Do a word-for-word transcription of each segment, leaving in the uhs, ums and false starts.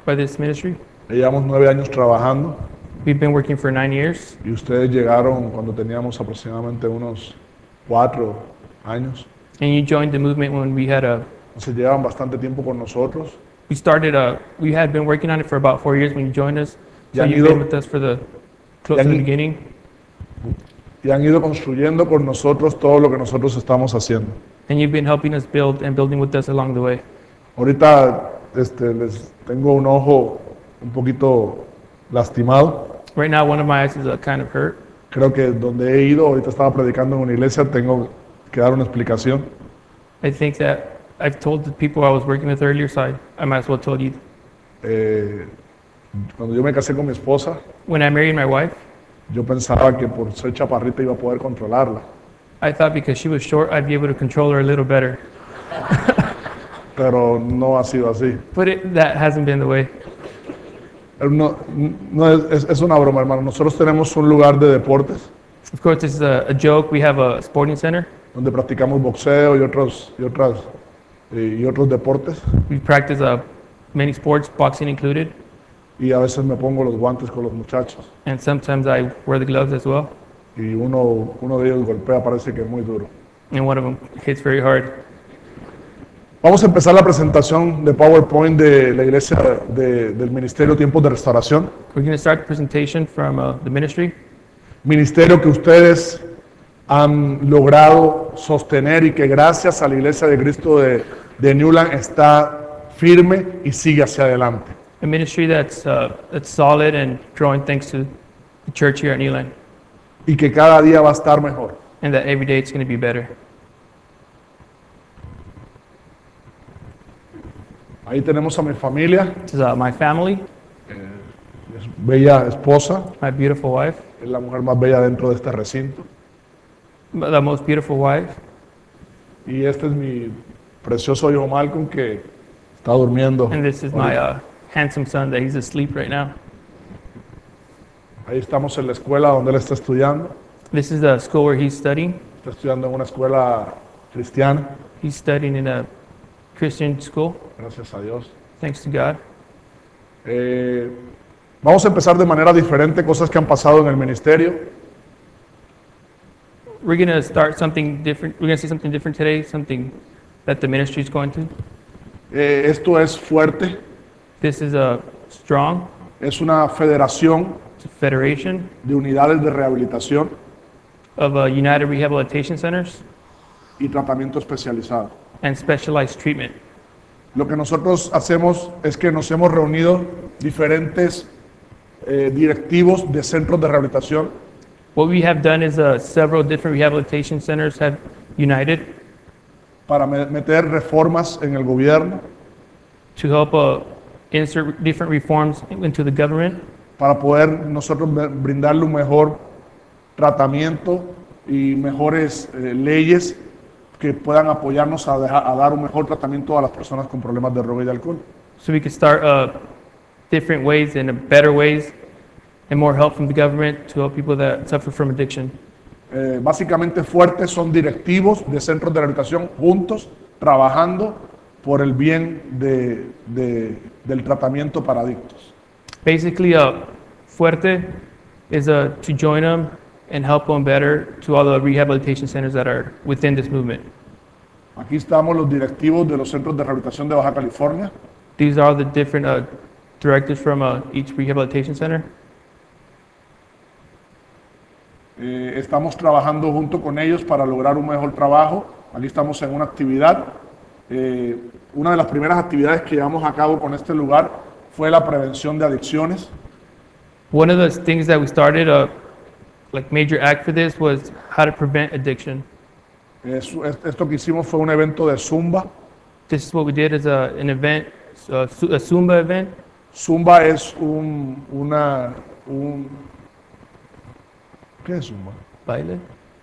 by this ministry. Llevamos nueve años trabajando We've been working for nine years, y ustedes llegaron cuando teníamos aproximadamente unos cuatro años. and you joined the movement when we had a. Entonces llevan bastante tiempo con nosotros. We started a. We had been working on it for about four years when you joined us. So Ya han you've ido- been with us for the close Ya to the han i- beginning, Y han ido construyendo con nosotros todo lo que nosotros estamos haciendo. and you've been helping us build and building with us along the way. Ahorita este, les tengo un ojo un poquito lastimado. Right now, one of my eyes is uh, kind of hurt. Creo que donde he ido, ahorita estaba predicando en una iglesia, tengo que dar una explicación. I think that I've told the people I was working with earlier, so I, I might as well tell you. Eh, cuando yo me casé con mi esposa, When I married my wife, yo pensaba que por ser chaparrita iba a poder controlarla. I thought because she was short, I'd be able to control her a little better. Pero no ha sido así. But it, that hasn't been the way. No, no es, es- es una broma, hermano. Nosotros tenemos un lugar de deportes Of course, this is a, a joke. We have a sporting center. donde practicamos boxeo y otros, y otras, y otros deportes. We practice uh, many sports, boxing included, Y a veces me pongo los guantes con los muchachos. and sometimes I wear the gloves as well. Y uno, uno de ellos golpea, parece que muy duro. And one of them hits very hard. Vamos a empezar la presentación de PowerPoint de la iglesia de- del Ministerio Tiempos de Restauración. We're going to start the presentation from uh, the ministry. Ministerio que ustedes han logrado sostener y que gracias a la iglesia de Cristo de, de Newland está firme y sigue hacia adelante. A ministry that's uh, that's solid and growing thanks to the church here at New Line, Y que cada día va a estar mejor. and that every day it's going to be better. Ahí tenemos a mi familia, This is uh, my family, es bella esposa, my beautiful wife, es la mujer más bella dentro de este recinto. the most beautiful wife, Y este es mi precioso hijo Malcolm que está durmiendo. and this is my uh, handsome son that he's asleep right now. Ahí estamos en la escuela donde él está estudiando. This is the school where he's studying. Está estudiando en una escuela cristiana, He's studying in a Christian school, gracias a Dios. thanks to God. Eh, vamos a empezar de manera diferente, cosas que han pasado en el ministerio. We're going to start something different. We're going to see something different today, something that the ministry is going to. Eh, esto es fuerte, This is a strong es una federación federation de unidades de rehabilitación of uh, United Rehabilitation Centers y tratamiento especializado. and specialized treatment. Lo que nosotros hacemos es que nos hemos reunido diferentes eh, directivos de centros de rehabilitación What we have done is uh, several different rehabilitation centers have united para me- meter reformas en el gobierno, to help uh, insert different reforms into the government para poder nosotros be- brindarle un mejor tratamiento y mejores eh, leyes que puedan apoyarnos a, deja- a dar un mejor tratamiento a las personas con problemas de droga y de alcohol. so we could start uh, different ways and uh, better ways and more help from the government to help people that suffer from addiction. Eh, básicamente fuertes son directivos de centros de rehabilitación juntos, trabajando por el bien de- de- del tratamiento para adictos. Basically, uh, Fuerte is uh, to join them and help them better to all the rehabilitation centers that are within this movement. Aquí estamos los directivos de los centros de rehabilitación de Baja California. These are the different uh, directives from uh, each rehabilitation center. Eh, estamos trabajando junto con ellos para lograr un mejor trabajo. Aquí estamos en una actividad. Eh, una de las primeras actividades que llevamos a cabo con este lugar fue la prevención de adicciones. One of the things that we started, uh, like major act for this, was how to prevent addiction. Eh, su- es- esto que hicimos fue un evento de Zumba. This is what we did as a, an event, uh, Su- a Zumba event. Zumba es un, una, un, ¿qué es Zumba? Baile.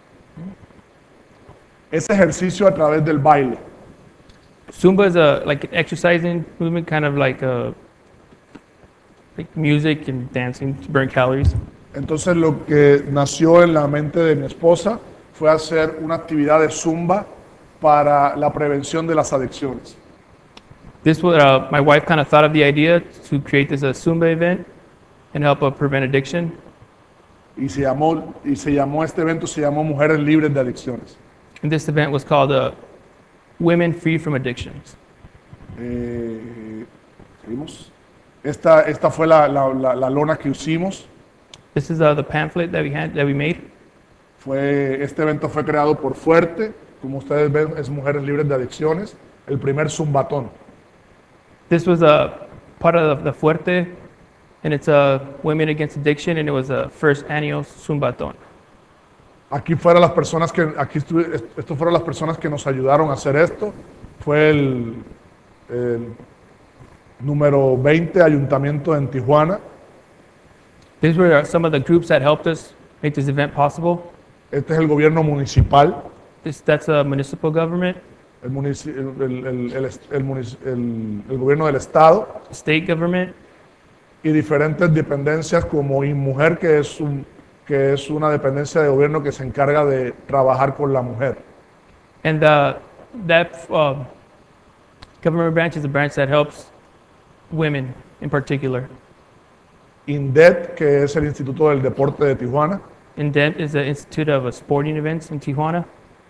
Es ejercicio a través del baile. Zumba is a like an exercising movement, kind of like uh, like music and dancing to burn calories. Entonces lo que nació en la mente de mi esposa fue hacer una actividad de Zumba para la prevención de las adicciones. This was, uh, my wife kind of thought of the idea to create this a Zumba event and help uh, prevent addiction. Y se llamó, y se llamó este evento, se llamó Mujeres Libres de Adicciones. And this event was called uh, Women Free from Addictions. Eh, ¿seguimos? Esta, esta fue la, la, la, la lona que hicimos. This is uh, the pamphlet that we had that we made. Fue, este evento fue creado por Fuerte, como ustedes ven, es Mujeres Libres de Adicciones, el primer zumbatón. This was a part of the Fuerte, and it's a Women Against Addiction, and it was a first annual Zumbathon. Aquí fueron las personas que, aquí estuve, estos fueron las personas que nos ayudaron a hacer esto. Fue el, el número veinte Ayuntamiento en Tijuana. These were some of the groups that helped us make this event possible. Este es el gobierno municipal, This, that's a municipal government, el, munici- el, el- el- el est- el munici- el- el gobierno del estado state government, y diferentes dependencias como InMujer, que es, un, que es una dependencia de gobierno que se encarga de trabajar con la mujer. and uh, that um, government branch is a branch that helps women in particular. INDET, que es el Instituto del Deporte de Tijuana, INDEP is the Institute of uh, Sporting Events in Tijuana,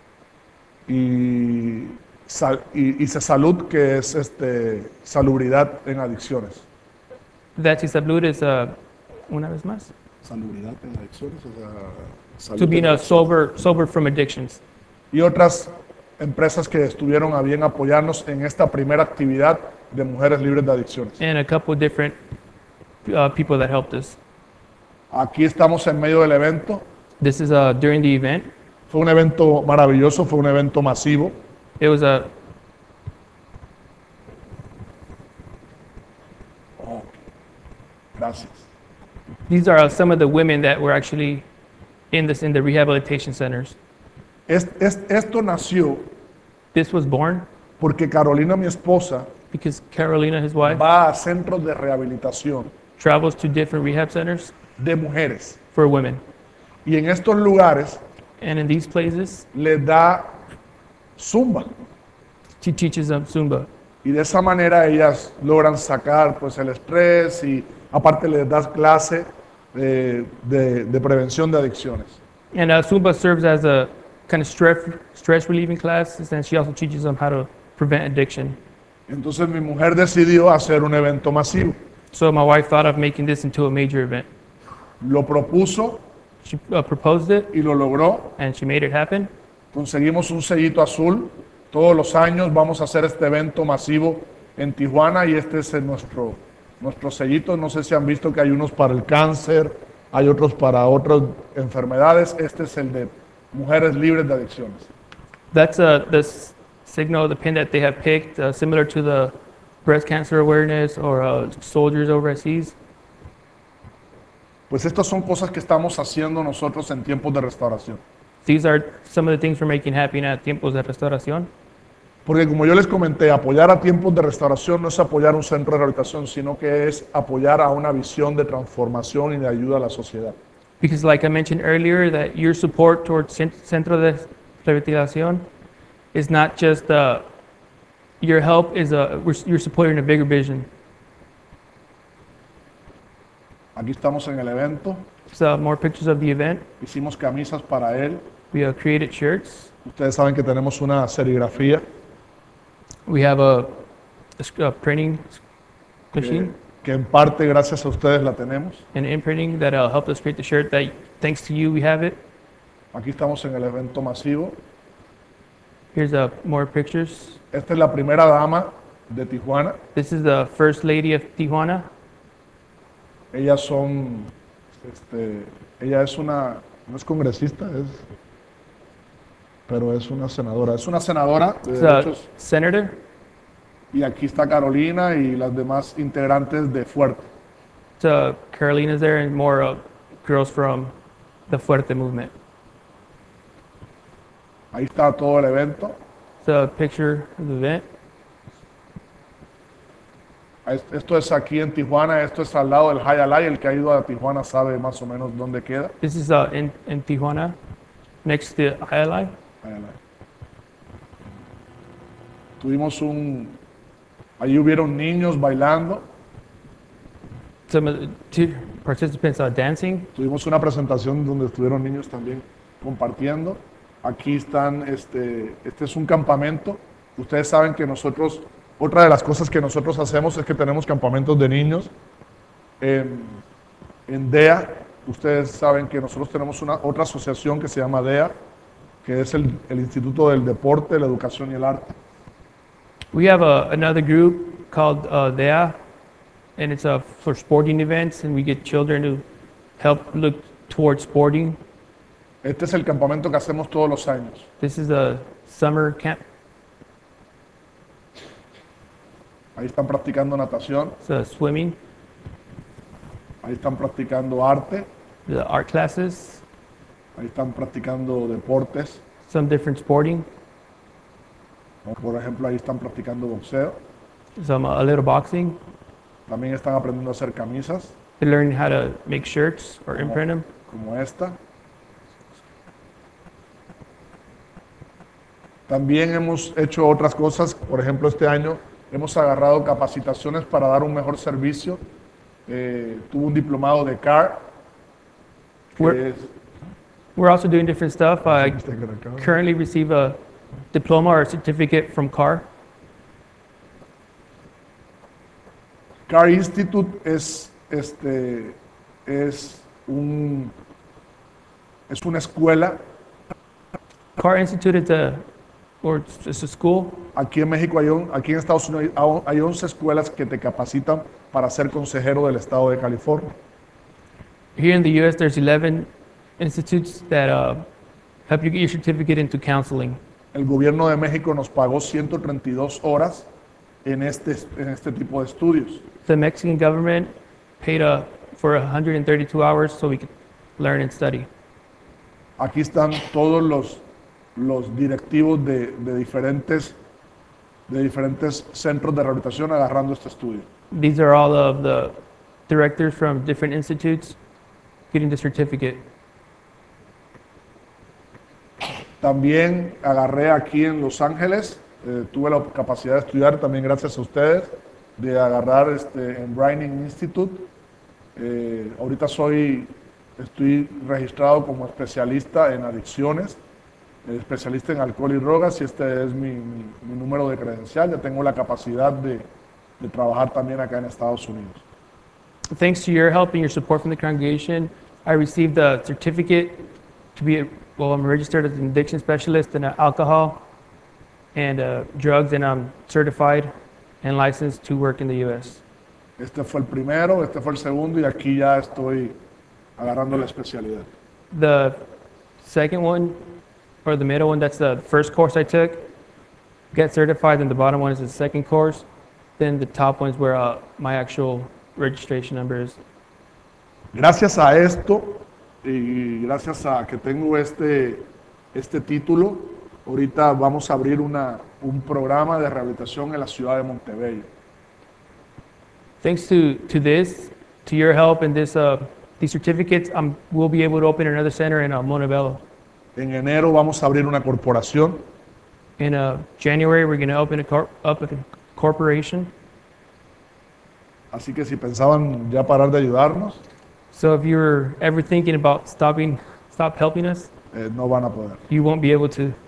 y, Sal- y ICESalud, que es este, salubridad en adicciones. That Salud is uh, una vez más Salubridad en adicciones, o sea, salud to being en uh, sober, sober from addictions. y otras empresas que estuvieron a bien apoyarnos en esta primera actividad de Mujeres Libres de Adicciones. And a couple of different uh, people that helped us. Aquí estamos en medio del evento. This is uh, during the event. Fue un evento maravilloso, fue un evento masivo. It was a Oh, gracias. these are uh, some of the women that were actually in this in the rehabilitation centers. Es- es- esto nació This was born porque Carolina, mi esposa, because Carolina, his wife, va a centros de rehabilitación travels to different rehab centers de mujeres. for women. Y en estos lugares And in these places, les da zumba. she teaches them Zumba. Y de esa manera ellas logran sacar pues, el estrés y aparte les das clase eh, de, de prevención de adicciones. And uh, Zumba serves as a kind of stress, stress relieving class, and she also teaches them how to prevent addiction. Entonces mi mujer decidió hacer un evento masivo. So my wife thought of making this into a major event. Lo propuso She uh, proposed it, y lo logró. and she made it happen. Conseguimos un sellito azul. Todos los años vamos a hacer este evento masivo en Tijuana y este es el nuestro, nuestro sellito. No sé si han visto que hay unos para el cáncer, hay otros para otras enfermedades. Este es el de Mujeres Libres de Adicciones. That's uh, the s- signal, the pin that they have picked, uh, similar to the breast cancer awareness or uh, soldiers overseas. Pues estas son cosas que estamos haciendo nosotros en tiempos de restauración. These are some of the things we're making happen at Tiempos de Restauración. Porque como yo les comenté, apoyar a tiempos de restauración no es apoyar un centro de rehabilitación, sino que es apoyar a una visión de transformación y de ayuda a la sociedad. Because like I mentioned earlier, that your support towards Cent- Centro de Rehabilitación is not just uh, your help, is a, we're, you're supporting a bigger vision. Aquí estamos en el evento, So more pictures of the event. hicimos camisas para él. We uh, created shirts. Ustedes saben que tenemos una serigrafía We have a, a sc- a printing que, machine que en parte gracias a ustedes la tenemos. and imprinting that uh, helped us create the shirt that thanks to you we have it. Aquí estamos en el evento masivo. Here's uh, more pictures. Esta es la primera dama de Tijuana. This is the first lady of Tijuana. Ellas son, este, ella es una, no es congresista, es, pero es una senadora. Es una senadora de It's a derechos. senator. Y aquí está Carolina y las demás integrantes de Fuerte. So Carolina's there and more uh, girls from the Fuerte movement. Ahí está todo el evento. It's a picture of the event. Es- Esto es aquí en Tijuana, esto es al lado del Hayalay. El que ha ido a Tijuana sabe más o menos dónde queda. This is uh, in, in Tijuana, next to Hialeah. Hayalay. Tuvimos un, Allí hubieron niños bailando. Some of the two participants uh, dancing. Tuvimos una presentación donde estuvieron niños también compartiendo. Aquí están, este, este es un campamento. Ustedes saben que nosotros, otra de las cosas que nosotros hacemos es que tenemos campamentos de niños en, en D E A. Ustedes saben que nosotros tenemos una, otra asociación que se llama D E A, que es el, el Instituto del Deporte, la Educación y el Arte. We have a, another group called uh, D E A, and it's uh, for sporting events, and we get children to help look towards sporting. Este es el campamento que hacemos todos los años. This is a summer camp. Ahí están practicando natación, It's uh, swimming, ahí están practicando arte, the art classes, ahí están practicando deportes. some different sporting, Como por ejemplo, ahí están practicando boxeo. some uh, a little boxing. También están aprendiendo a hacer camisas, They're learning how to make shirts or imprint them. como esta. También hemos hecho otras cosas. Por ejemplo, este año hemos agarrado capacitaciones para dar un mejor servicio. Eh, tuvo un diplomado de C A R, que We're, es, we're also doing different stuff. I currently receive a diploma or certificate from C A R. C A R Institute es, este, es, un, es una escuela. C A R Institute is a, or it's it's a school. Aquí en México, hay un- aquí en Estados Unidos hay hay once escuelas que te capacitan para ser consejero del estado de California. Here in the U S, there's eleven institutes that uh, help you get your certificate into counseling. El gobierno de México nos pagó ciento treinta y dos horas en este, en este tipo de estudios. The Mexican government paid uh, for one hundred thirty-two hours so we could learn and study. Aquí están todos los, los directivos de, de diferentes, de diferentes centros de rehabilitación agarrando este estudio. These are all of the directors from different institutes getting the certificate. También agarré aquí en Los Ángeles, eh, tuve la capacidad de estudiar también gracias a ustedes, de agarrar este, en Braining Institute. Eh, ahorita soy, estoy registrado como especialista en adicciones, eh, especialista en alcohol y drogas, y este es mi, mi- mi número de credencial. Ya tengo la capacidad de, de trabajar también acá en Estados Unidos. Thanks to your help and your support from the congregation, I received a certificate to be, a, well, I'm registered as an addiction specialist in uh, alcohol and uh, drugs, and I'm certified and licensed to work in the U S. Este fue el primero, este fue el segundo, y aquí ya estoy agarrando la especialidad. The second one, or the middle one, that's the first course I took. Get certified, and the bottom one is the second course. Then the top one's where uh, my actual registration number is. Gracias a esto y gracias a que tengo este, este título, ahorita vamos a abrir una, un programa de rehabilitación en la ciudad de Montebello. Thanks to, to this, to your help and this, uh, these certificates, um, we'll be able to open another center in uh, Montebello. En enero vamos a abrir una corporación. In uh, January, we're going to open a cor- up a corporation. Así que si pensaban ya parar de ayudarnos, So if you're ever thinking about stopping, stop helping us, eh, no van a poder. you won't be able to.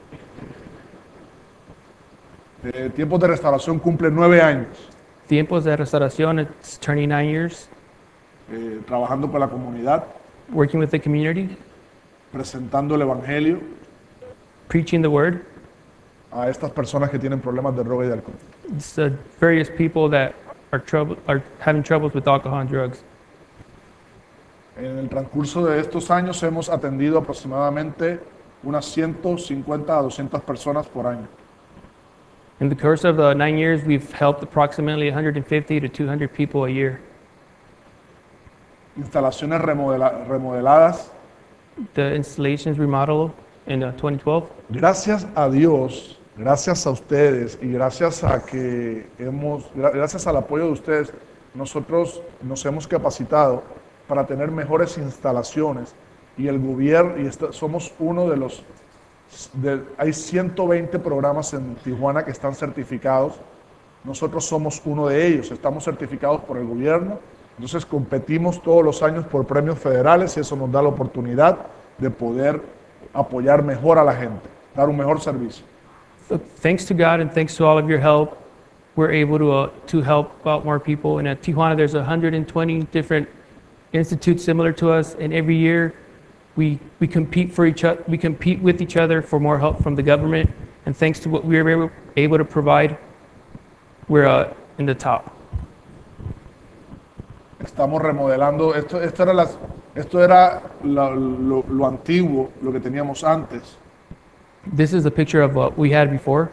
Eh, Tiempos de Restauración cumple nueve años Tiempos de Restauración, it's turning nine years, eh, trabajando con la comunidad, working with the community, presentando el Evangelio preaching the word. a estas personas que tienen problemas de droga y de alcohol. It's uh, various people that are trouble are having troubles with alcohol and drugs. En el transcurso de estos años hemos atendido aproximadamente unas ciento cincuenta a doscientas personas por año. In the course of the nine years, we've helped approximately one hundred fifty to two hundred people a year. Instalaciones remodela- remodeladas. The installations remodel in uh, twenty twelve. Gracias a Dios, gracias a ustedes y gracias a que hemos, gra- gracias al apoyo de ustedes, nosotros nos hemos capacitado para tener mejores instalaciones, y el gobierno, y esta- somos uno de los, de- hay ciento veinte programas en Tijuana que están certificados Nosotros somos uno de ellos, estamos certificados por el gobierno, entonces competimos todos los años por premios federales y eso nos da la oportunidad de poder apoyar mejor a la gente, dar un mejor servicio. So thanks to God and thanks to all of your help, we're able to, uh, to help out more people. And at Tijuana, there's one hundred twenty different institutes similar to us, and every year we, we compete for each other, we compete with each other for more help from the government. And thanks to what we were able, able to provide, we're uh, in the top. Estamos remodelando, esto, esto era, las, esto era la- lo, lo antiguo, lo que teníamos antes. This is a picture of what we had before.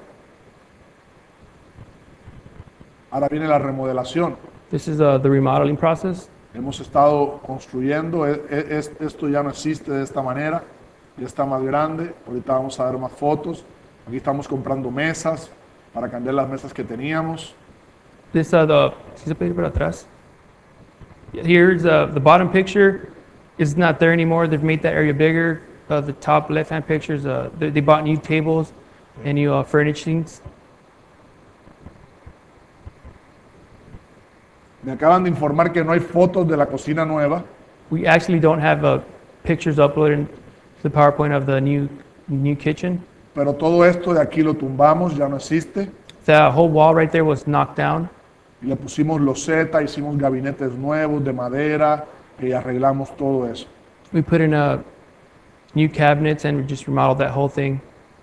Ahora viene la remodelación. This is uh, the remodeling process. Hemos estado construyendo, e- e- es- esto ya no existe de esta manera, ya está más grande. Ahorita vamos a ver más fotos. Aquí estamos comprando mesas para cambiar las mesas que teníamos. This uh, the ¿sí se puede ir para atrás? Here's uh, the bottom picture is not there anymore. They've made that area bigger. Uh, the top left-hand pictures, uh, they, they bought new tables and new uh, furnishings. Me acaban de informar que no hay fotos de la cocina nueva. We actually don't have uh, pictures uploaded to the PowerPoint of the new new kitchen. Pero todo esto de aquí lo tumbamos, ya no existe. That whole wall right there was knocked down. Y le pusimos loseta, hicimos gabinetes nuevos de madera y arreglamos todo eso. We put in uh, new cabinets and we just remodeled that whole thing.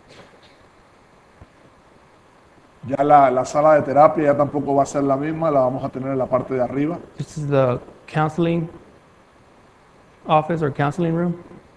Ya la, la sala de terapia ya tampoco va a ser la misma, la vamos a tener en la parte de arriba. This is the counseling office or counseling room.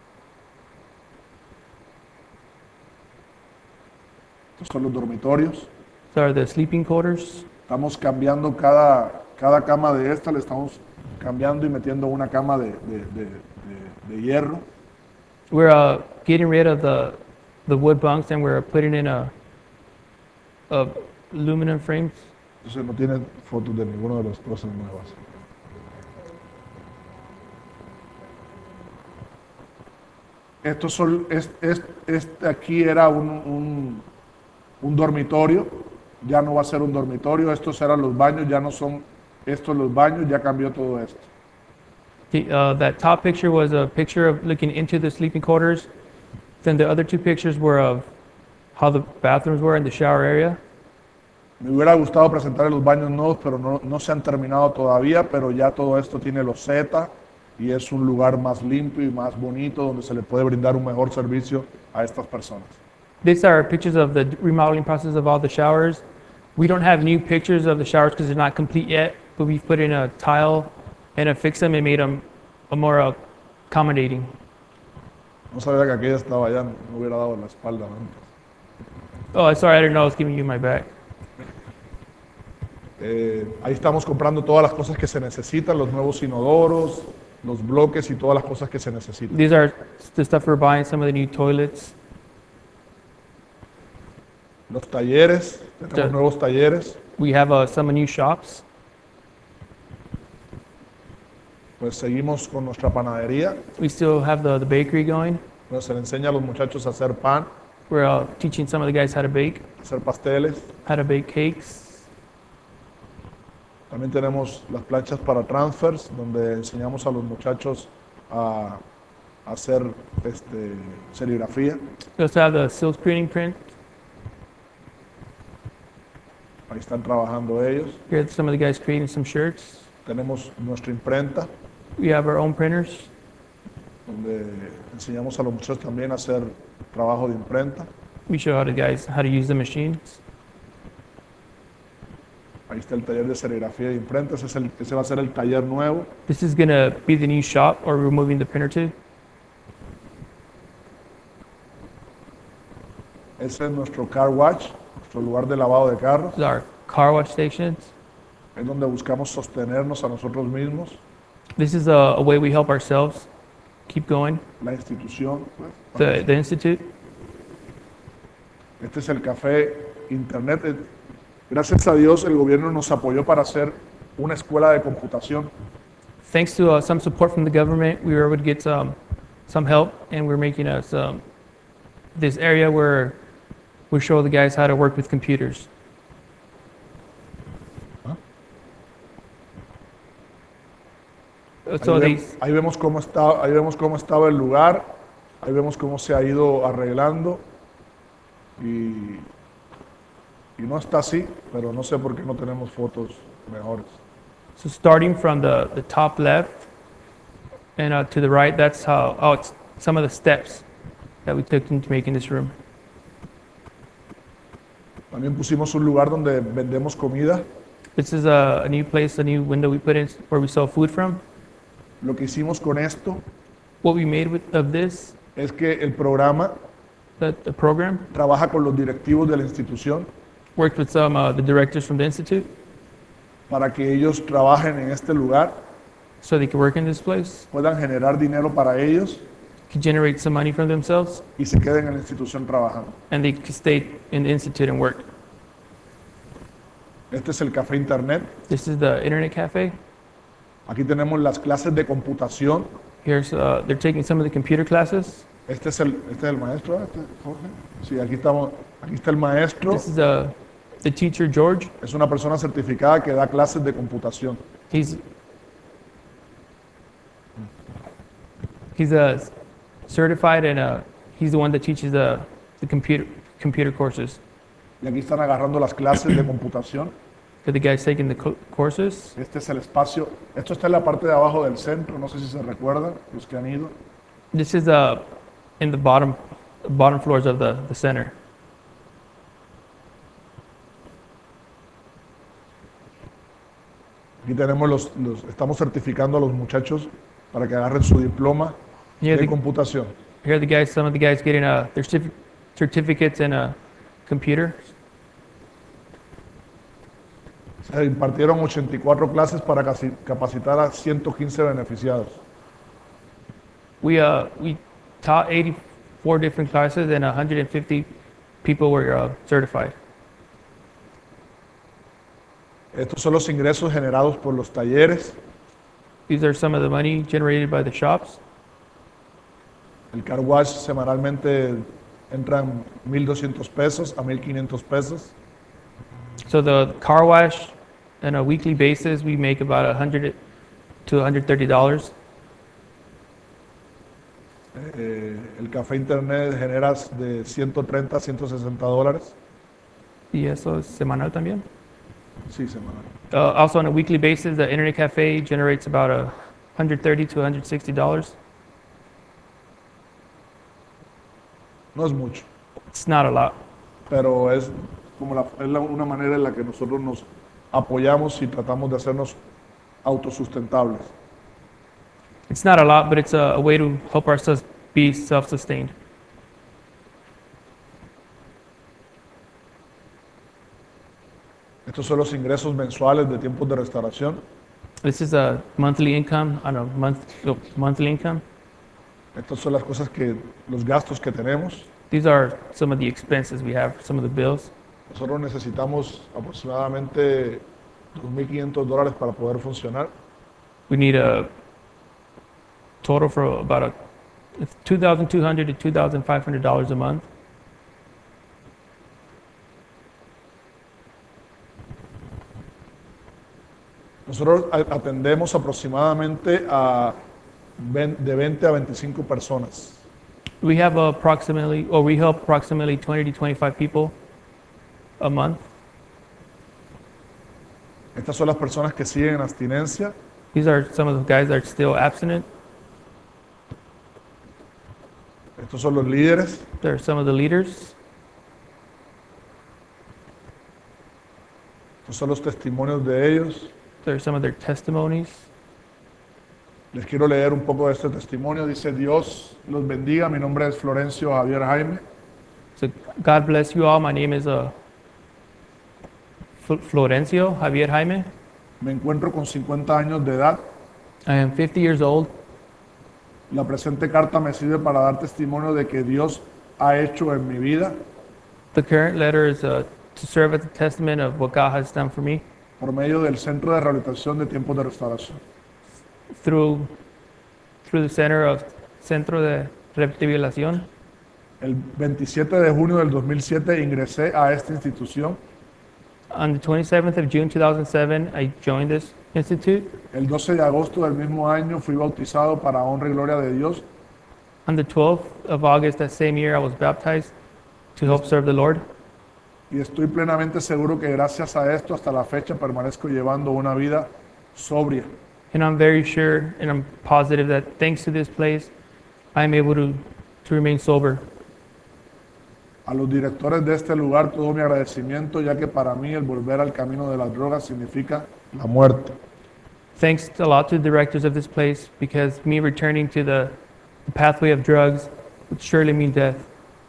Estos son los dormitorios. These are the sleeping quarters. Estamos cambiando cada, cada cama de esta, le estamos cambiando y metiendo una cama de, de- de- de- de hierro. We're uh, getting rid of the the wood bunks and we're putting in a, a aluminum frames. Entonces no tiene fotos de ninguno de los cosas nuevas. Estos son, es, es- este aquí era un, un- un dormitorio, ya no va a ser un dormitorio, estos eran los baños, ya no son estos los baños, ya cambió todo esto. The, uh, that top picture was a picture of looking into the sleeping quarters. Then the other two pictures were of how the bathrooms were in the shower area. Me hubiera gustado presentar los baños nuevos, pero no, no se han terminado todavía, pero ya todo esto tiene loseta y es un lugar más limpio y más bonito donde se le puede brindar un mejor servicio a estas personas. These are pictures of the remodeling process of all the showers. We don't have new pictures of the showers because they're not complete yet, but we've put in a tile and affixed them and made them a more uh, accommodating. No sabía que aquella estaba allá, no hubiera dado la espalda antes. Oh, sorry, I didn't know I was giving you my back. Eh, ahí estamos comprando todas las cosas que se necesitan, los nuevos inodoros, los bloques y todas las cosas que se necesitan. These are the stuff we're buying, some of the new toilets. Los talleres, tenemos Ya. nuevos talleres, We have uh, some new shops. pues seguimos con nuestra panadería, We still have the, the bakery going. pues se le enseña a los muchachos a hacer pan, We're uh, teaching some of the guys how to bake, a hacer pasteles. how to bake cakes. También tenemos las planchas para transfers, donde enseñamos a los muchachos a, a hacer este, serigrafía. We also have the silk screening print. Ahí están trabajando ellos. Here are some of the guys creating some shirts. Tenemos nuestra imprenta, We have our own printers. donde enseñamos a los muchachos también a hacer trabajo de imprenta. We show how the guys how to use the machines. Ahí está el taller de serigrafía e imprenta. Ese, es el- ese va a ser el taller nuevo. This is gonna be the new shop, or we're moving the printer to. Ese es nuestro car wash, nuestro lugar de lavado de carros. This is our car wash stations. Es donde buscamos sostenernos a nosotros mismos, This is a, a way we help ourselves keep going. la institución. pues. The the institute. Este es el café internet. Eh, Gracias a Dios el gobierno nos apoyó para hacer una escuela de computación. Thanks to uh, some support from the government, we were able to get some some help, and we're making us um, this area where we show the guys how to work with computers. Uh, So Ahí, they, ve- ahí vemos cómo está, ahí vemos cómo estaba el lugar, ahí vemos cómo se ha ido arreglando y, y no está así, pero no sé por qué no tenemos fotos mejores. so starting from the, the top left and uh, to the right, that's how, oh, it's some of the steps that we took into making this room. También pusimos un lugar donde vendemos comida. This is a, a new place, a new window we put in where we sell food from. Lo que hicimos con esto What we made with, of this, es que el programa the, the program, trabaja con los directivos de la institución worked with some uh, the directors from the institute para que ellos trabajen en este lugar, so they could work in this place, puedan generar dinero para ellos could generate some money for themselves, y se queden en la institución trabajando. and they could stay in the institute and work. Este es el café internet. This is the internet cafe. Aquí tenemos las clases de computación. Here's uh, they're taking some of the computer classes. Este es el, este es el maestro, ¿eh? Este, Jorge. Sí, aquí estamos, aquí está el maestro. This is uh, the teacher George. Es una persona certificada que da clases de computación. He's he's a certified and uh, he's the one that teaches the the computer computer courses. Y aquí están agarrando las clases de computación. For the guys taking the co- courses. Este es el espacio. Esto está en la parte de abajo del centro. No sé si se recuerdan los que han ido. This is uh, in the bottom bottom floors of the, the center. Aquí tenemos los, los, estamos certificando a los muchachos para que agarren su diploma Yeah, de the, computación. here are the guys. Some of the guys getting uh, their certif- certificates in a computer. Se impartieron ochenta y cuatro clases para casi- capacitar a ciento quince beneficiados. We uh we taught eighty-four different classes and one hundred fifty people were uh, certified. Estos son los ingresos generados por los talleres. These are some of the money generated by the shops. El car wash semanalmente entran mil doscientos pesos a mil quinientos pesos. So the car wash, on a weekly basis, we make about one hundred to one hundred thirty dollars. Eh, el café internet genera de ciento treinta a ciento sesenta dólares. Y eso es semanal también. Sí, semanal. Uh, also on a weekly basis, the internet cafe generates about a one hundred thirty to one hundred sixty dollars. No es mucho, It's not a lot, pero es como la, es la- una manera en la que nosotros nos apoyamos y tratamos de hacernos autosustentables. it's not a lot, but it's a, a way to help ourselves be self-sustained. Estos son los ingresos mensuales de tiempos de restauración. This is a monthly income, on a month, oh, monthly income. Estas son las cosas que, los gastos que tenemos. These are some of the expenses we have, some of the bills. Nosotros necesitamos aproximadamente dos mil quinientos dólares para poder funcionar. We need a total for about a two thousand two hundred to two thousand five hundred dollars a month. Nosotros a- atendemos aproximadamente a ven- de veinte a veinticinco personas. We have approximately, or we help approximately twenty to twenty-five people a month. Estas son las personas que siguen en abstinencia. These are some of the guys that are still abstinent. Estos son los líderes. They're some of the leaders. Estos son los testimonios de ellos. They're some of their testimonies. Les quiero leer un poco de este testimonio. Dice: Dios los bendiga. Mi nombre es Florencio Javier Jaime. So God bless you all. My name is uh, Fl- Florencio Javier Jaime. Me encuentro con cincuenta años de edad. I am fifty years old. La presente carta me sirve para dar testimonio de que Dios ha hecho en mi vida The current letter is uh, to serve as a testament of what God has done for me por medio del Centro de Rehabilitación de Tiempos de Restauración. through through the center of Centro de Rehabilitación. El veintisiete de junio del dos mil siete ingresé a esta institución On the twenty-seventh of June two thousand seven, I joined this Institute. El doce de agosto del mismo año fui bautizado para honra y gloria de Dios. On the twelfth of August that same year, I was baptized to help serve the Lord. Y estoy plenamente seguro que gracias a esto hasta la fecha permanezco llevando una vida sobria. And I'm very sure and I'm positive that thanks to this place, I'm able to, to remain sober. A los directores de este lugar todo mi agradecimiento, ya que para mí el volver al camino de las drogas significa la muerte. Thanks a lot to the directors of this place because me returning to the, the pathway of drugs would surely mean death.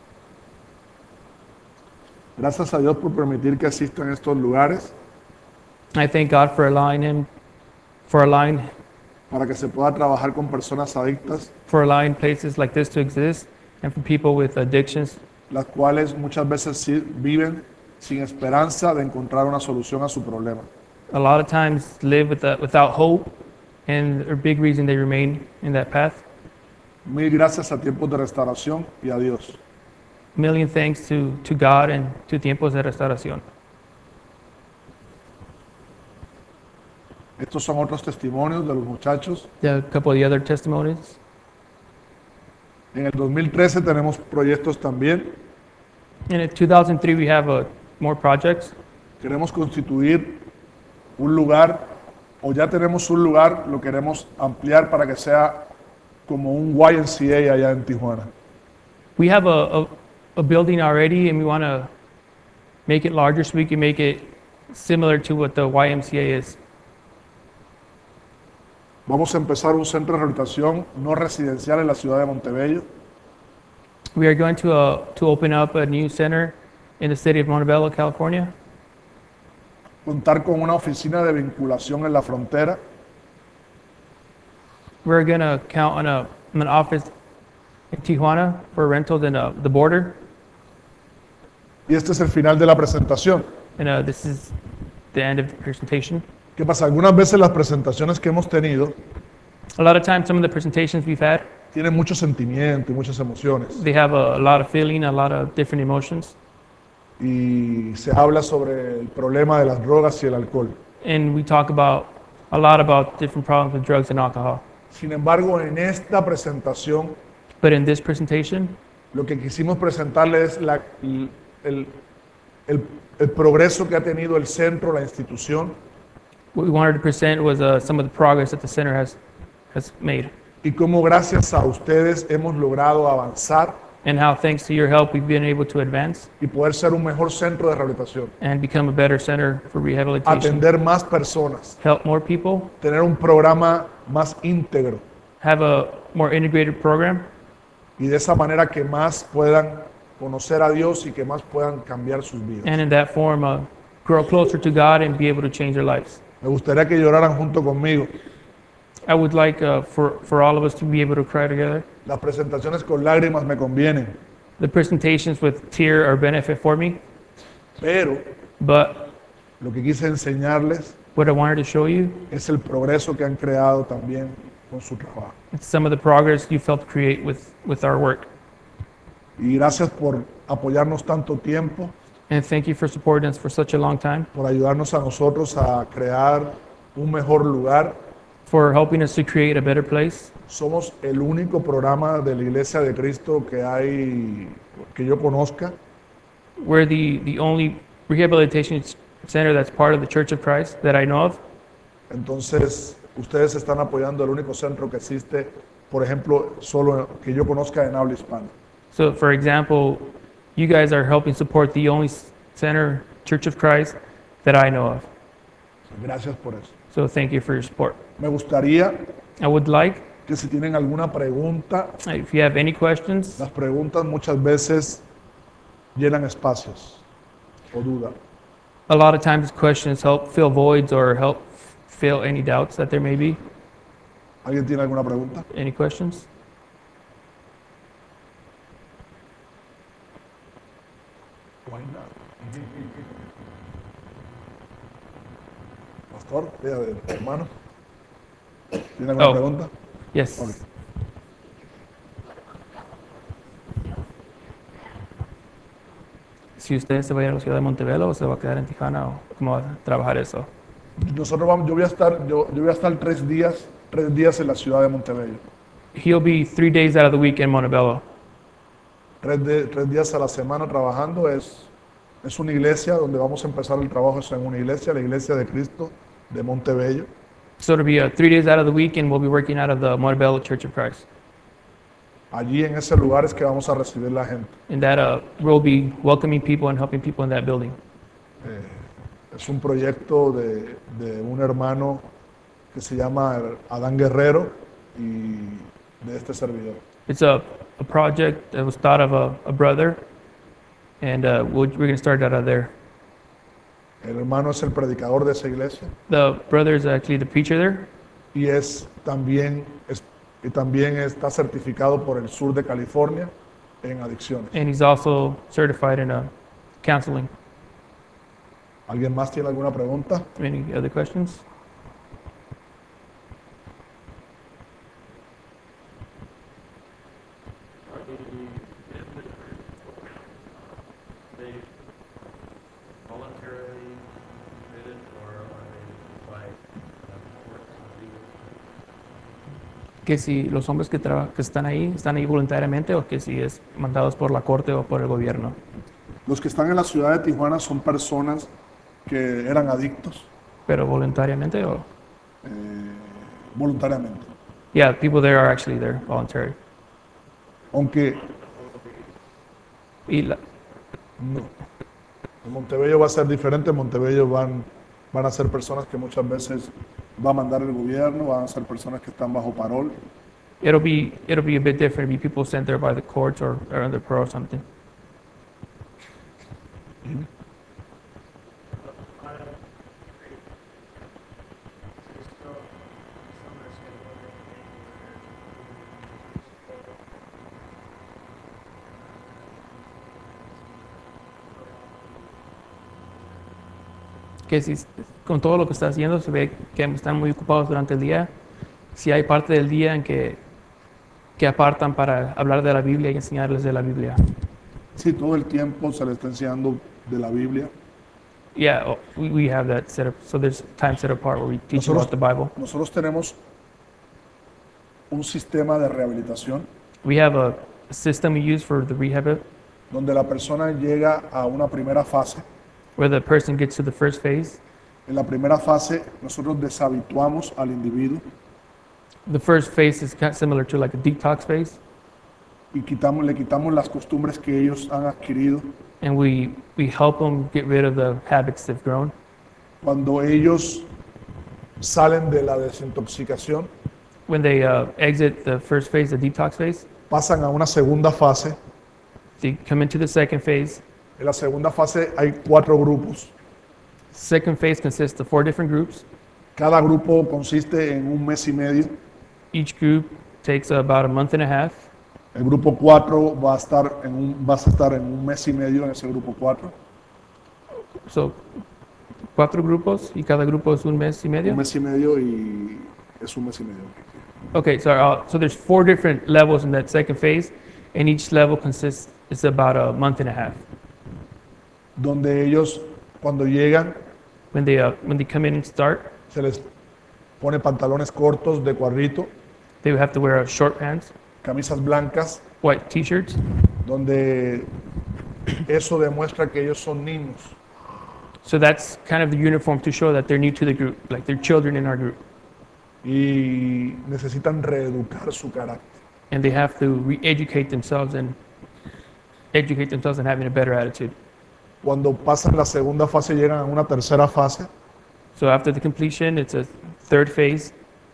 Gracias a Dios por permitir que asista en estos lugares I thank God for allowing him, for allowing, para que se pueda trabajar con personas adictas, for allowing places like this to exist and for people with addictions, las cuales muchas veces sí viven sin esperanza de encontrar una solución a su problema. a lot of times live with the, without hope, and a big reason they remain in that path. Mil gracias a Tiempos de Restauración y a Dios. Million thanks to, to God and to Tiempos de Restauración. Estos son otros testimonios de los muchachos. There are a couple of the other testimonies. En el dos mil trece tenemos proyectos también. And in two thousand three, we have uh, more projects. Queremos constituir un lugar, o ya tenemos un lugar, lo queremos ampliar para que sea como un Y M C A allá en Tijuana. We have a, a, a building already, and we want to make it larger so we can make it similar to what the Y M C A is. Vamos a empezar un centro de rehabilitación no residencial en la ciudad de Montebello. We are going to, uh, to open up a new center in the city of Montebello, California. Contar con una oficina de vinculación en la frontera. We're going to count on a, on an office in Tijuana for rentals in uh, the border. Y este es el final de la presentación. And uh, this is the end of the presentation. ¿Qué pasa? Algunas veces las presentaciones que hemos tenido A lot of times, some of the presentations we've had, tienen mucho sentimiento y muchas emociones. they have a, a lot of feeling, a lot of different emotions. Y se habla sobre el problema de las drogas y el alcohol. And we talk about a lot about different problems with drugs and alcohol. Sin embargo, en esta presentación, But in this presentation, lo que quisimos presentarle es la- el, el- el- el progreso que ha tenido el centro, la institución, what we wanted to present was uh, some of the progress that the center has, has made, y cómo gracias a ustedes hemos logrado avanzar and how, thanks to your help, we've been able to advance y poder ser un mejor centro de rehabilitación, and become a better center for rehabilitation, atender más personas, help more people, tener un programa más íntegro have a more integrated program, y de esa manera que más puedan conocer a Dios y que más puedan cambiar sus vidas. and in that form, uh, grow closer to God and be able to change their lives. Me gustaría que lloraran junto conmigo. I would like uh, for, for all of us to be able to cry together. Las presentaciones con lágrimas me convienen, The presentations with tear are benefit for me, pero but lo que quise enseñarles what I wanted to show you es el progreso que han creado también con su trabajo. is some of the progress you've helped create with, with our work. Y gracias por apoyarnos tanto tiempo, And thank you for supporting us for such a long time, por ayudarnos a nosotros a crear un mejor lugar. for helping us to create a better place. Somos el único programa de la Iglesia de Cristo que hay, que yo conozca, We're the, the only rehabilitation center that's part of the Church of Christ that I know of. entonces ustedes están apoyando el único centro que existe, por ejemplo, solo que yo conozca en habla hispana. So, for example, you guys are helping support the only s- center, Church of Christ, that I know of. Gracias por eso. So, thank you for your support. Me gustaría I would like, que si tienen alguna pregunta, if you have any questions, las preguntas muchas veces llenan espacios o dudas. a lot of times questions help fill voids or help fill any doubts that there may be. ¿Alguien tiene alguna pregunta? Any questions? Why not? Pastor, dígale, hermano. ¿Tiene alguna Oh. pregunta? Yes. Ok. Si usted se va a ir a la ciudad de Montebello o se va a quedar en Tijuana, o cómo va a trabajar eso. Nosotros vamos, yo voy a estar, yo, yo voy a estar tres días, tres días en la ciudad de Montebello. He'll be three days out of the week in Montebello. Tres, de- tres días a la semana trabajando. Es, es una iglesia donde vamos a empezar el trabajo, es en una iglesia, la iglesia de Cristo de Montebello. So it'll be uh, three days out of the week, and we'll be working out of the Montebello Church of Christ. Allí en ese lugar es que vamos a recibir la gente. And that uh, we'll be welcoming people and helping people in that building. Es un proyecto de, de un hermano que se llama Adán Guerrero y de este servidor. It's a, a project that was thought of a, a brother, and uh, we'll, we're going to start out of there. El hermano es el predicador de esa iglesia The brother is actually the preacher there, y es también, es, y también está certificado por el sur de California en adicciones. and he's also certified in uh, counseling. ¿Alguien más tiene alguna pregunta? Any other questions? They voluntarily committed, or are they by force of legal? Que si los hombres que, traba- que están ahí, están ahí voluntariamente o que si es mandados por la corte o por el gobierno. Los que están en la ciudad de Tijuana son personas que eran adictos Pero voluntariamente o... eh, voluntariamente. Yeah, people there are actually there, voluntary. Aunque Y la- no. En Montebello va a ser diferente. En Montebello van, van a ser personas que muchas veces va a mandar el gobierno, van a ser personas que están bajo parol. it'll be it'll be a bit different. It'll be people sent there by the courts or, or under parole or something. Que si con todo lo que está haciendo se ve que están muy ocupados durante el día. Si hay parte del día en que que apartan para hablar de la Biblia y enseñarles de la Biblia. Sí, todo el tiempo se le está enseñando de la Biblia. Yeah, oh, we, we have that set up. So there's time set apart where we teach them about the Bible. Nosotros tenemos un sistema de rehabilitación We have a, a system we use for the rehab donde la persona llega a una primera fase. where the person gets to the first phase. En la primera fase nosotros deshabituamos al individuo The first phase is kind of similar to like a detox phase, y quitamos, le quitamos las costumbres que ellos han adquirido. and we, we help them get rid of the habits they've grown. Cuando ellos salen de la desintoxicación, When they uh, exit the first phase, the detox phase, pasan a una segunda fase. they come into the second phase. En la segunda fase hay cuatro grupos. Second phase consists of four different groups. Cada grupo consiste en un mes y medio. Each group takes about a month and a half. El grupo cuatro va a estar en un, vas a estar en un mes y medio en ese grupo cuatro. So, cuatro grupos y cada grupo es un mes y medio. Un mes y medio y es un mes y medio. Okay, so uh, so there's four different levels in that second phase, and each level consists is about a month and a half. Donde ellos, cuando llegan, When they uh, when they come in and start, se les pone pantalones cortos de cuadrito, they have to wear uh, short pants, camisas blancas, white T-shirts, donde eso demuestra que ellos son niños. so that's kind of the uniform to show that they're new to the group, like they're children in our group, Y necesitan reeducar su carácter. and they have to re-educate themselves and educate themselves and having a better attitude. Cuando pasan la segunda fase llegan a una tercera fase So after the completion, it's a third phase,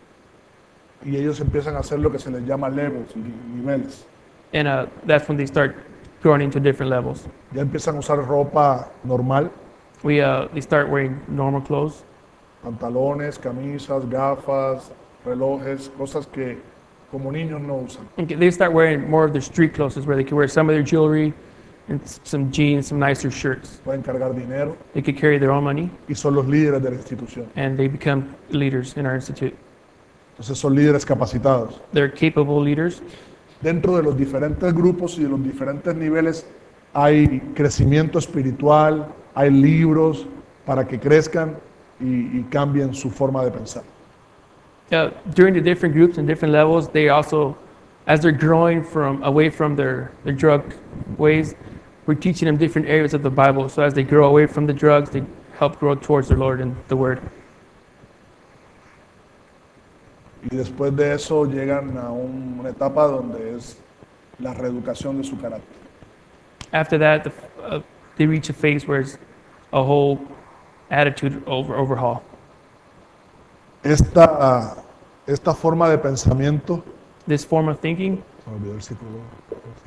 y ellos empiezan a hacer lo que se les llama levels, ni- niveles. and uh, that's when they start growing into different levels. Ya empiezan a usar ropa normal, We uh, they start wearing normal clothes, pantalones, camisas, gafas, relojes, cosas que como niños no usan. and they start wearing more of their street clothes, is where they can wear some of their jewelry and s- some jeans, some nicer shirts. Pueden cargar dinero They could carry their own money, y son los líderes de la institución. and they become leaders in our institute. Entonces son líderes capacitados. They're capable leaders. Dentro de los diferentes grupos y de los diferentes niveles hay crecimiento espiritual, hay libros para que crezcan y, y cambien su forma de pensar. Uh, during the different groups and different levels, they also, as they're growing from away from their, their drug ways, we're teaching them different areas of the Bible. So as they grow away from the drugs, they help grow towards the Lord and the Word. Y después de eso llegan a un- una etapa donde es la reeducación de su carácter. After that, the, uh, they reach a phase where it's a whole attitude over, overhaul. Esta, esta forma de pensamiento, This form of thinking se me olvidó el psicólogo, ¿cómo se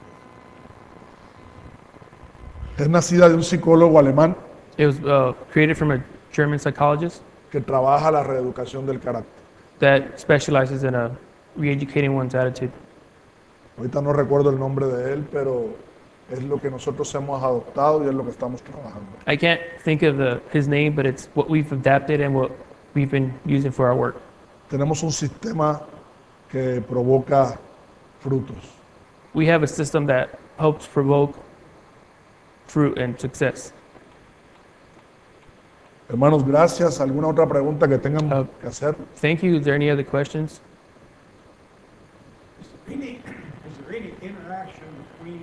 llama? Es nacida de un psicólogo alemán it was uh, created from a German psychologist que trabaja la reeducación del carácter. that specializes in uh, re-educating one's attitude. Ahorita no recuerdo el nombre de él, pero es lo que nosotros hemos adoptado y es lo que estamos trabajando. I can't think of the, his name, but it's what we've adapted and what we've been using for our work. Tenemos un sistema que provoca frutos. We have a system that helps provoke fruit and success. Hermanos, gracias. ¿Alguna otra pregunta que tengan Uh, que hacer? Thank you. Is there any other questions? Any, is there any interaction between,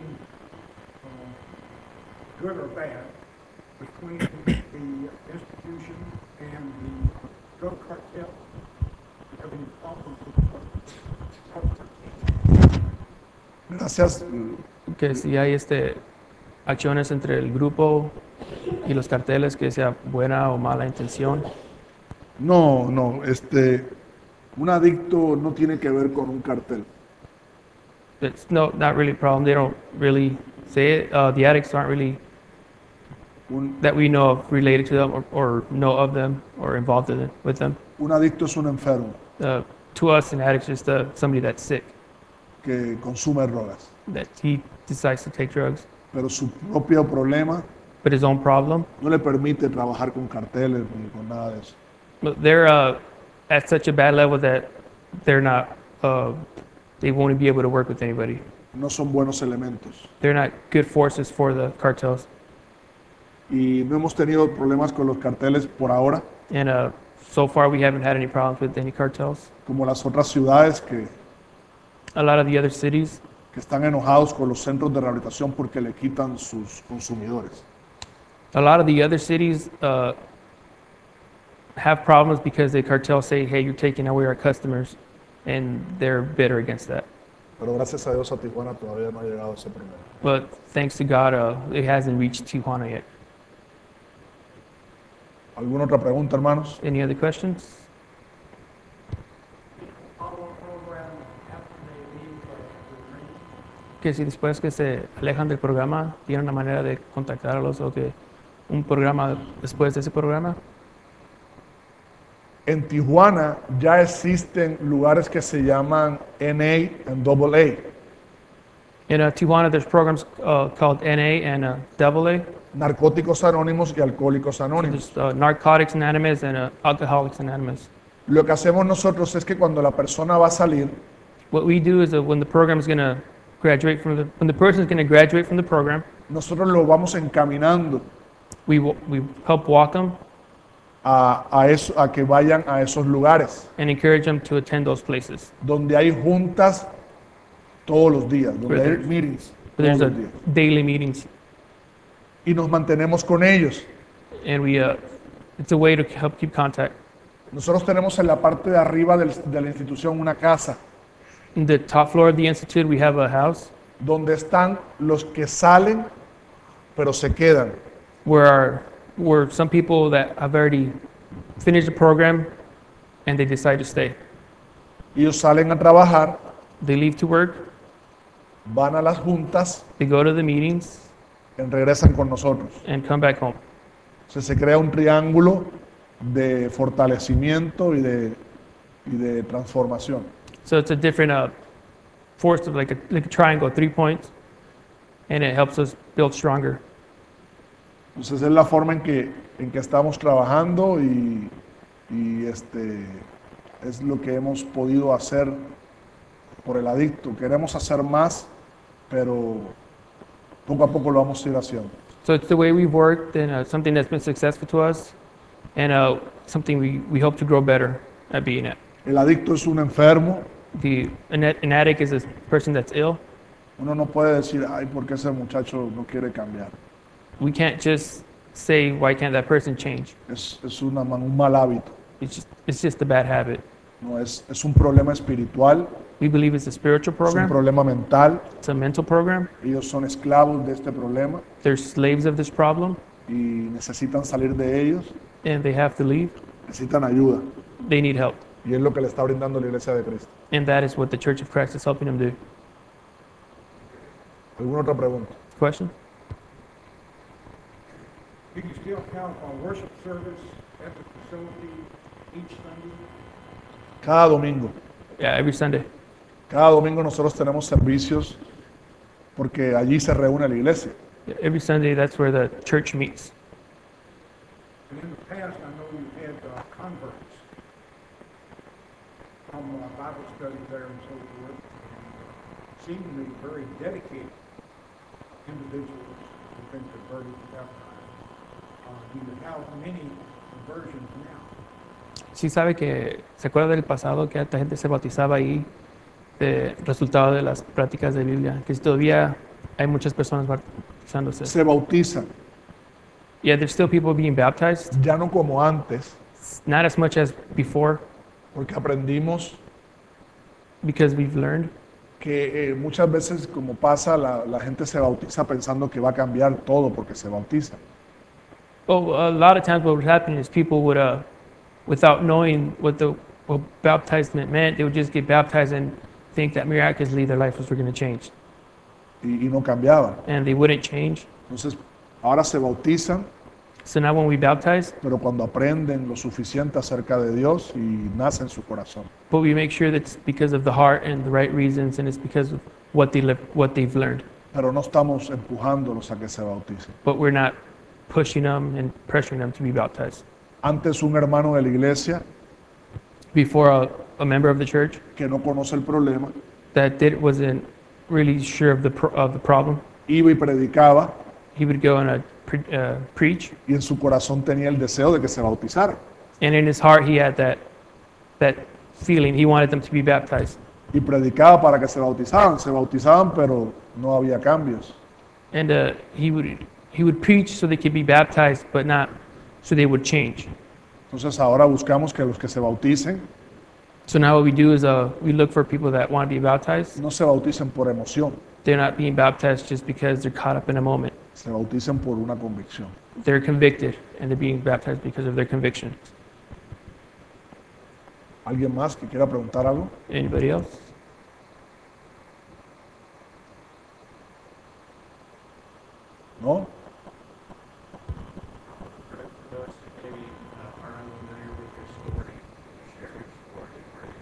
uh, good or bad, between the institution and the drug cartel? Have any problems with the Gracias. Que si hay este, acciones entre el grupo y los carteles, que sea buena o mala intención. No, no, este, un adicto no tiene que ver con un cartel. It's no, not really a problem. They don't really say it. Uh, the addicts aren't really, Un, that we know of, related to them or, or know of them or involved in it, with them. un adicto es un enfermo Uh, to us, an addict is just uh, somebody that's sick, que consume drogas, that he decides to take drugs. pero su propio problema But his own problem, no le permite trabajar con carteles ni con nada de eso. but they're uh, at such a bad level that they're not, uh, they won't be able to work with anybody. No son buenos elementos. They're not good forces for the cartels. Y no hemos tenido problemas con los carteles por ahora, And uh, so far, we haven't had any problems with any cartels. como las otras ciudades que, A lot of the other cities, que están enojados con los centros de rehabilitación porque le quitan sus consumidores. a lot of the other cities uh, have problems because the cartels say, hey, you're taking away our customers, and they're bitter against that. Pero gracias a Dios a Tijuana todavía no ha llegado ese problema. But thanks to God, uh, it hasn't reached Tijuana yet. ¿Alguna otra pregunta, hermanos? Any other questions? follow-up program after they leave uh, the range? Que si después que se alejan del programa, tienen una manera de contactarlos o que un programa después de ese programa. En Tijuana ya existen lugares que se llaman N A y double A, In uh, Tijuana, there's programs uh, called N A and uh, double A. Narcóticos Anónimos y Alcohólicos Anónimos. There's uh, Narcotics Anonymous and uh, Alcoholics Anonymous. Lo que hacemos nosotros es que cuando la persona va a salir, What we do is that when the program is going to graduate from the, when the person is going to graduate from the program, nosotros lo vamos encaminando we w- we help walk them a, a, eso, a que vayan a esos lugares, and encourage them to attend those places. donde hay juntas todos los días, donde hay There's- meetings But todos there's a los días. daily meetings, Y nos mantenemos con ellos. and we uh, it's a way to help keep contact. Nosotros tenemos en la parte de arriba del- de la institución una casa In the top floor of the institute, we have a house donde están los que salen, pero se quedan. where our, where some people that have already finished the program and they decide to stay. Ellos salen a trabajar, They leave to work, van a las juntas, they go to the meetings, y regresan con nosotros. and come back home. O sea, se crea un triángulo de fortalecimiento y de, y de transformación. So it's a different uh, force of like a, like a triangle, three points, and it helps us build stronger. Entonces es la forma en que, en que estamos trabajando y, y este, es lo que hemos podido hacer por el adicto. Queremos hacer más, pero poco a poco lo vamos a ir haciendo. So it's the way we've worked, and uh, something that's been successful to us. and uh, something we, we hope to grow better at being at. El adicto es un enfermo. The an, an addict is a person that's ill. Uno no puede decir, ay, ¿por qué ese muchacho no quiere cambiar? We can't just say, why can't that person change? Es, es una, un mal hábito. It's just, it's just a bad habit. No, es, es un problema espiritual, We believe it's a spiritual es un program. problema mental. It's a mental program. Ellos son esclavos de este problema They're slaves of this problem, y necesitan salir de ellos, and they have to leave. necesitan ayuda. They need help. Y es lo que le está brindando la Iglesia de Cristo. And that is what the Church of Christ is helping them do. ¿Alguna otra pregunta? Question? Do you still have a worship service at the facility each Sunday? Cada domingo. Yeah, every Sunday. Cada domingo nosotros tenemos servicios porque allí se reúne la iglesia. Every Sunday, that's where the church meets. And in the past, I know you had uh, converts from uh, Bible study there and so forth. And seemingly very dedicated individuals who've been converted and baptized. Uh, do you have many conversions now? Sí sabe que, ¿se acuerda del pasado que esta gente se bautizaba ahí, de resultado de las prácticas de Biblia? Que si todavía hay muchas personas bautizándose. Se bautizan, Yeah, there's still people being baptized, ya no como antes, not as much as before, porque aprendimos because we've learned. que eh, muchas veces, como pasa, la, la gente se bautiza pensando que va a cambiar todo porque se bautiza. Oh, a lot of times what would happen is people would, uh, without knowing what the what baptizement meant, they would just get baptized and think that miraculously their life was going to change. Y, y no cambiaban. And they wouldn't change. Entonces, ahora se bautizan, So now when we baptize, pero cuando aprenden lo suficiente acerca de Dios y nace en su corazón. but we make sure that it's because of the heart and the right reasons, and it's because of what they live, what they've learned. Pero no estamos empujándolos a que se bauticen. But we're not pushing them and pressuring them to be baptized. Antes un hermano de la iglesia Before a, a member of the church que no conoce el problema that did wasn't really sure of the pro, of the problem, iba y predicaba he would go and uh, pre, uh, preach, y en su corazón tenía el deseo de que se bautizara. and in his heart he had that that feeling. He wanted them to be baptized, Y predicaba para que se bautizaran. Se bautizaban, pero no había cambios. and uh, he would he would preach so they could be baptized, but not so they would change. Entonces ahora buscamos que los que se bauticen So now what we do is uh, we look for people that want to be baptized. no se bauticen por emoción, They're not being baptized just because they're caught up in a moment. se bauticen por una convicción. They're convicted, and they're being baptized because of their conviction. ¿Alguien más que quiera preguntar algo? Anybody else? ¿No? Those maybe uh, are unfamiliar with your story, share your story.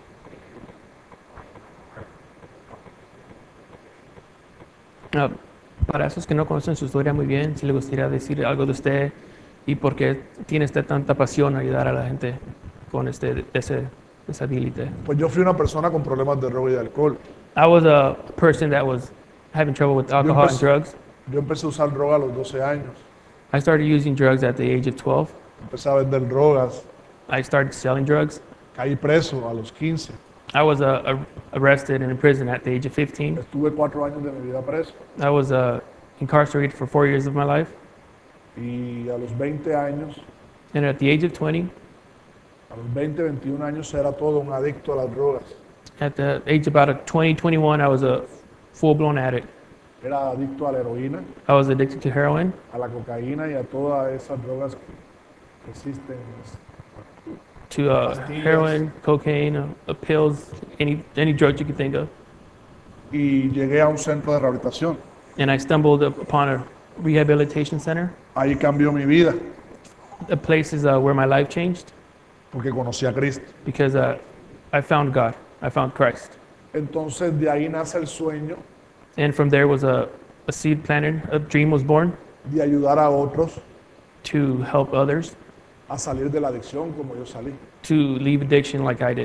Uh, para esos que no conocen su historia muy bien, si le gustaría decir algo de usted y por qué tiene usted tanta pasión a ayudar a la gente con este ese disability. Pues yo fui una persona con problemas de droga y de alcohol. I was a person that was having trouble with alcohol and empecé- drugs. Yo empecé a usar droga a los doce años. I started using drugs at the age of twelve. Empecé a vender drogas. I started selling drugs. Caí preso a los quince. I was uh, ar- arrested and in prison at the age of fifteen. Estuve cuatro años de mi vida preso. I was uh, incarcerated for four years of my life. Y a los veinte años, And at the age of twenty, a los veinte, veintiún años, era todo un adicto a las drogas. at the age about a twenty, twenty-one, I was a full-blown addict. Era adicto a la heroína, I was addicted to heroin, a la cocaína y a todas esas drogas que existen. to uh, Pastillas. heroin, cocaine, uh, uh, pills, any any drug you could think of. Y llegué a un centro de rehabilitación. And I stumbled up upon a rehabilitation center. Ahí cambió mi vida A place is uh, where my life changed porque conocí a Cristo. because uh, I found God. I found Christ. Entonces de ahí nace el sueño And from there was a, a seed planted, a dream was born de ayudar a otros to help others a salir de la adicción como yo salí. to leave addiction like I did.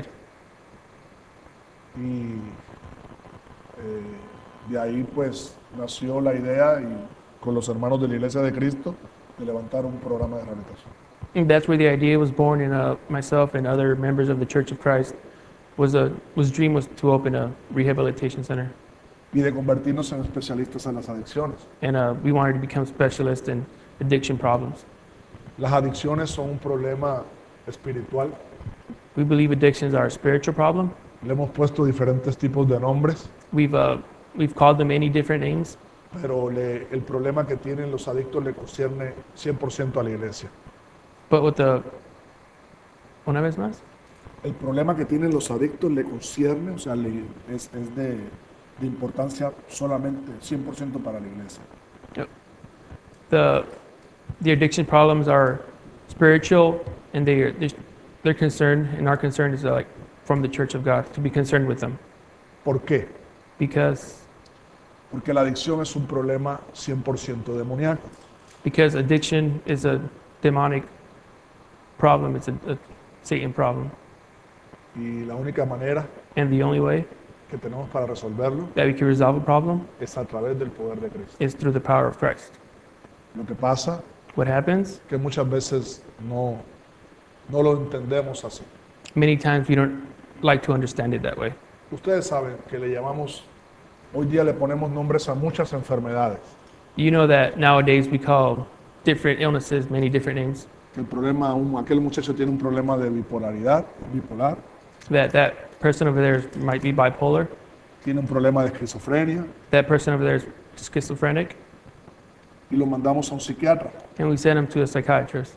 Y eh, de ahí pues nació la idea y con los hermanos de la Iglesia de Cristo de levantar un programa de rehabilitación. And that's where the idea was born in uh, myself and other members of the Church of Christ. Was a was dream was to open a rehabilitation center, y de convertirnos en especialistas en las adicciones. and uh, we wanted to become specialists in addiction problems. Las adicciones son un problema espiritual. We believe addictions are a spiritual problem. Le hemos puesto diferentes tipos de nombres, We've uh, we've called them many different names, pero le- el problema que tienen los adictos le concierne cien por ciento a la iglesia. but with the una vez más, El problema que tienen los adictos le concierne, o sea, le- es, es de, de importancia solamente cien por ciento para la iglesia. the the addiction problems are spiritual, and they they're, they're concerned, and our concern is uh, like from the Church of God to be concerned with them, ¿Por qué? because Porque la adicción es un problema cien por ciento demoníaco. because addiction is a demonic problem. It's a, a Satan problem, Y la única manera and the only way que tenemos para resolverlo that we can resolve a problem es a través del poder de Cristo. is through the power of Christ. Lo que pasa What happens? que muchas veces no, no lo entendemos así. Many times we don't like to understand it that way. Ustedes saben que le llamamos, hoy día le ponemos nombres a muchas enfermedades. You know that nowadays we call different illnesses many different names. El problema, un- aquel muchacho tiene un problema de bipolaridad, bipolar, That that person over there might be bipolar. tiene un problema de esquizofrenia That person over there is schizophrenic, y lo mandamos a un psiquiatra. and we send him to a psychiatrist.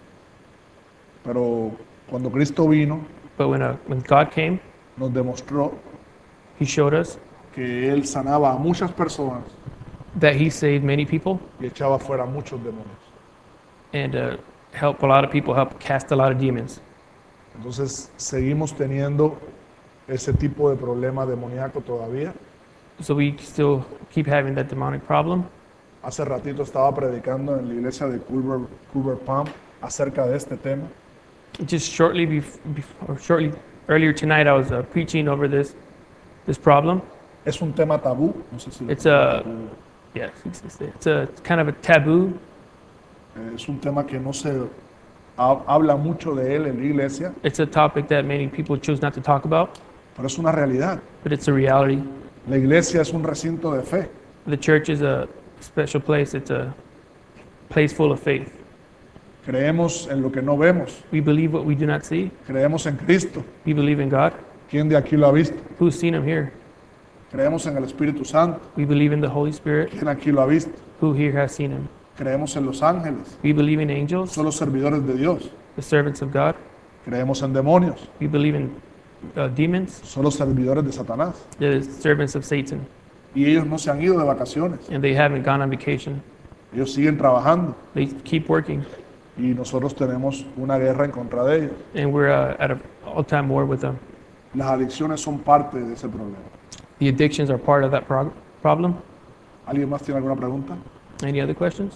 Pero cuando Cristo vino, But when uh, when God came, nos demostró He showed us que Él sanaba a muchas personas that He saved many people y echaba fuera a muchos demonios. and uh, helped a lot of people, helped cast a lot of demons. Entonces seguimos teniendo ese tipo de problema demoníaco todavía. So we still keep having that demonic problem. Hace ratito estaba predicando en la iglesia de Culver, Culver Palm acerca de este tema. Just shortly before, or shortly earlier tonight, I was uh, preaching over this this problem. Es un tema tabú, no sé si lo- It's a yes, it's, it's, it's a it's kind of a taboo. Eh, es un tema que no se ha- habla mucho de él en la iglesia, It's a topic that many people choose not to talk about, pero es una realidad. but it's a reality. La iglesia es un recinto de fe. The church is a special place. It's a place full of faith. Creemos en lo que no vemos, We believe what we do not see. creemos en Cristo. We believe in God. ¿Quién de aquí lo ha visto? Who's seen Him here? Creemos en el Espíritu Santo. We believe in the Holy Spirit. ¿Quién aquí lo ha visto? Who here has seen Him? Creemos en los ángeles. We believe in angels, Son los servidores de Dios. the servants of God. Creemos en demonios. We believe in uh, demons, Son los servidores de Satanás. the servants of Satan, Y ellos no se han ido de vacaciones. and they haven't gone on vacation. Ellos siguen trabajando. They keep working, Y nosotros tenemos una guerra en contra de ellos. and we're uh, at an all-time war with them. Las adicciones son parte de ese problema. The addictions are part of that prog- problem. ¿Alguien más tiene alguna pregunta? Any other questions?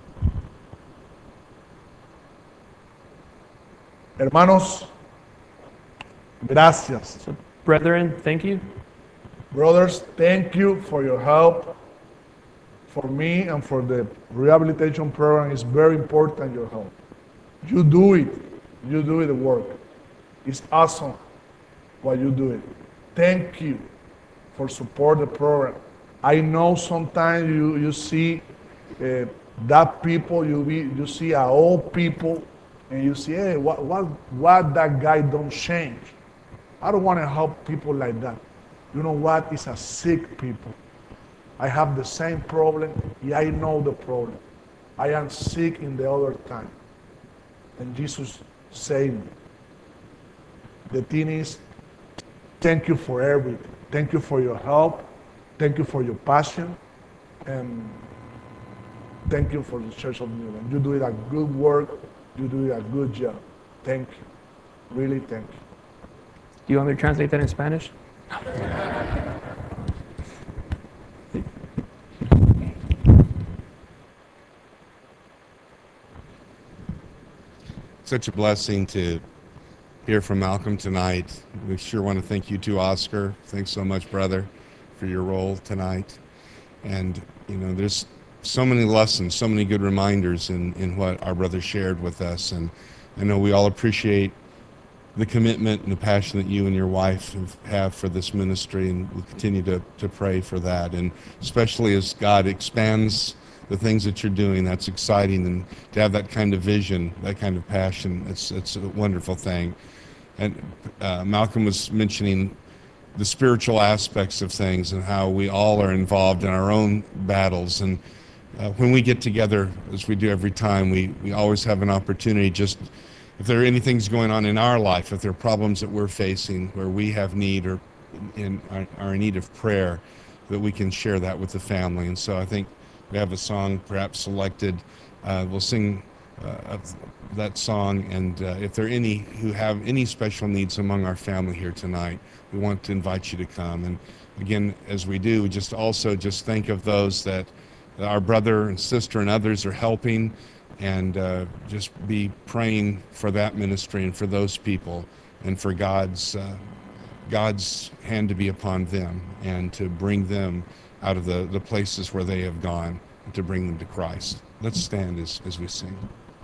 Hermanos, gracias. So, brethren, thank you. Brothers, thank you for your help. For me and for the rehabilitation program, it's very important your help. You do it. You do the work. It's awesome what you do it. Thank you for support the program. I know sometimes you, you see uh, that people, you, be, you see a old people, and you see, hey, what, what, what that guy don't change. I don't want to help people like that. You know what? It's a sick people. I have the same problem. Yeah, I know the problem. I am sick in the other time. And Jesus saved me. The thing is, thank you for everything. Thank you for your help. Thank you for your passion. And thank you for the Church of Newland. You do it a good work. You do it a good job. Thank you. Really, thank you. Do you want me to translate that in Spanish? Such a blessing to hear from Malcolm tonight. We sure want to thank you too, Oscar. Thanks so much, brother, for your role tonight. And, you know, there's so many lessons, so many good reminders in, in what our brother shared with us. And I know we all appreciate the commitment and the passion that you and your wife have, have for this ministry, and we'll continue to, to pray for that. And especially as God expands the things that you're doing, that's exciting, and to have that kind of vision, that kind of passion, it's, it's a wonderful thing. And uh, Malcolm was mentioning the spiritual aspects of things and how we all are involved in our own battles. And uh, when we get together, as we do every time, we, we always have an opportunity, just if there are anything's going on in our life, if there are problems that we're facing where we have need or in, are, are in need of prayer, that we can share that with the family. And so I think we have a song perhaps selected. Uh, we'll sing uh, that song, and uh, if there are any who have any special needs among our family here tonight, we want to invite you to come. And again, as we do, we just also just think of those that our brother and sister and others are helping, and uh, just be praying for that ministry and for those people, and for God's uh, God's hand to be upon them, and to bring them out of the, the places where they have gone, and to bring them to Christ. Let's stand as, as we sing.